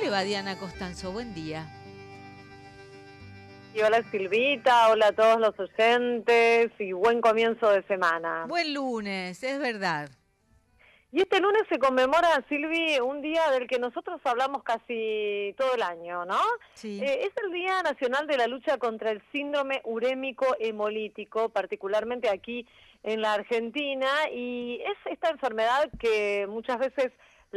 le va, Diana Costanzo? Buen día. Y hola Silvita, hola a todos los oyentes y buen comienzo de semana. Buen lunes, es verdad. Y este lunes se conmemora, Silvi, un día del que nosotros hablamos casi todo el año, ¿no? Sí. Es el Día Nacional de la Lucha contra el Síndrome Urémico Hemolítico, particularmente aquí en la Argentina, y es esta enfermedad que muchas veces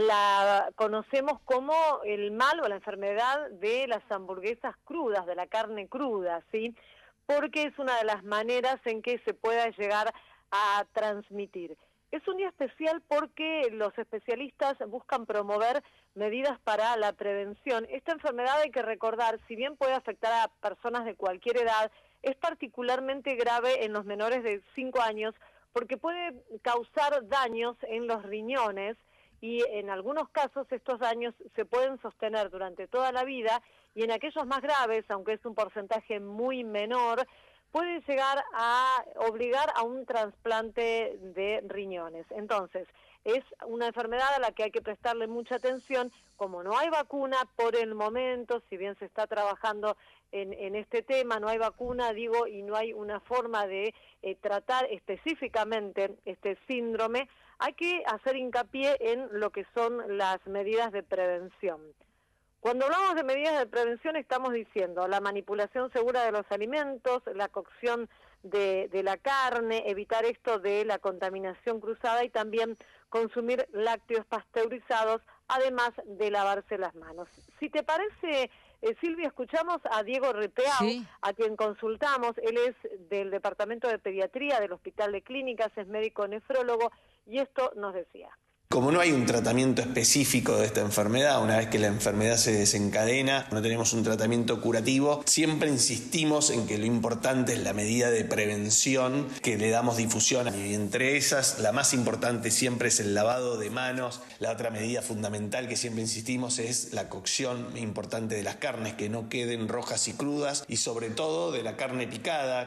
la conocemos como el mal o la enfermedad de las hamburguesas crudas, de la carne cruda, ¿sí? Porque es una de las maneras en que se pueda llegar a transmitir. Es un día especial porque los especialistas buscan promover medidas para la prevención. Esta enfermedad, hay que recordar, si bien puede afectar a personas de cualquier edad, es particularmente grave en los menores de 5 años porque puede causar daños en los riñones y en algunos casos estos daños se pueden sostener durante toda la vida y en aquellos más graves, aunque es un porcentaje muy menor, puede llegar a obligar a un trasplante de riñones. Entonces, es una enfermedad a la que hay que prestarle mucha atención. Como no hay vacuna por el momento, si bien se está trabajando en este tema, no hay vacuna, digo, y no hay una forma de tratar específicamente este síndrome, hay que hacer hincapié en lo que son las medidas de prevención. Cuando hablamos de medidas de prevención estamos diciendo la manipulación segura de los alimentos, la cocción de la carne, evitar esto de la contaminación cruzada y también consumir lácteos pasteurizados, además de lavarse las manos. Si te parece, Silvia, escuchamos a Diego Repeau, Sí. a quien consultamos. Él es del Departamento de Pediatría del Hospital de Clínicas, es médico nefrólogo y esto nos decía. Como no hay un tratamiento específico de esta enfermedad, una vez que la enfermedad se desencadena, no tenemos un tratamiento curativo, siempre insistimos en que lo importante es la medida de prevención que le damos difusión. Y entre esas, la más importante siempre es el lavado de manos. La otra medida fundamental que siempre insistimos es la cocción importante de las carnes, que no queden rojas y crudas, y sobre todo de la carne picada.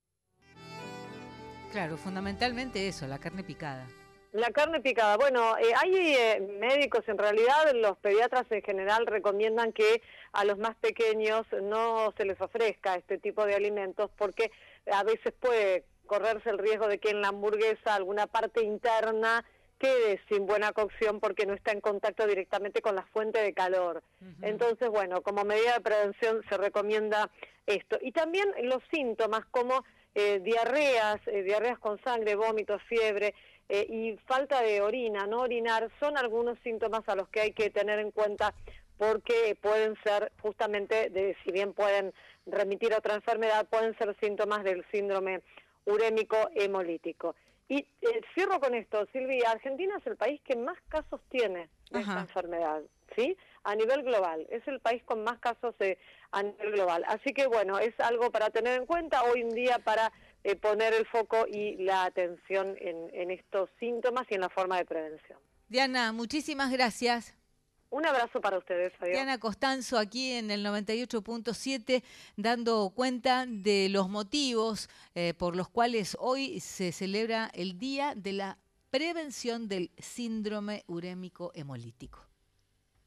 Claro, fundamentalmente eso, la carne picada. La carne picada. Bueno, hay médicos, en realidad los pediatras en general recomiendan que a los más pequeños no se les ofrezca este tipo de alimentos porque a veces puede correrse el riesgo de que en la hamburguesa alguna parte interna quede sin buena cocción porque no está en contacto directamente con la fuente de calor. Entonces, bueno, como medida de prevención se recomienda esto. Y también los síntomas como diarreas con sangre, vómitos, fiebre, y falta de orina, no orinar, son algunos síntomas a los que hay que tener en cuenta porque pueden ser justamente, si bien pueden remitir a otra enfermedad, pueden ser síntomas del síndrome urémico hemolítico. Y cierro con esto, Silvia, Argentina es el país que más casos tiene de esta enfermedad, ¿sí? A nivel global, es el país con más casos a nivel global. Así que bueno, es algo para tener en cuenta hoy en día para poner el foco y la atención en estos síntomas y en la forma de prevención. Diana, muchísimas gracias. Un abrazo para ustedes. Adiós. Diana Costanzo aquí en el 98.7 dando cuenta de los motivos por los cuales hoy se celebra el Día de la Prevención del Síndrome Urémico Hemolítico.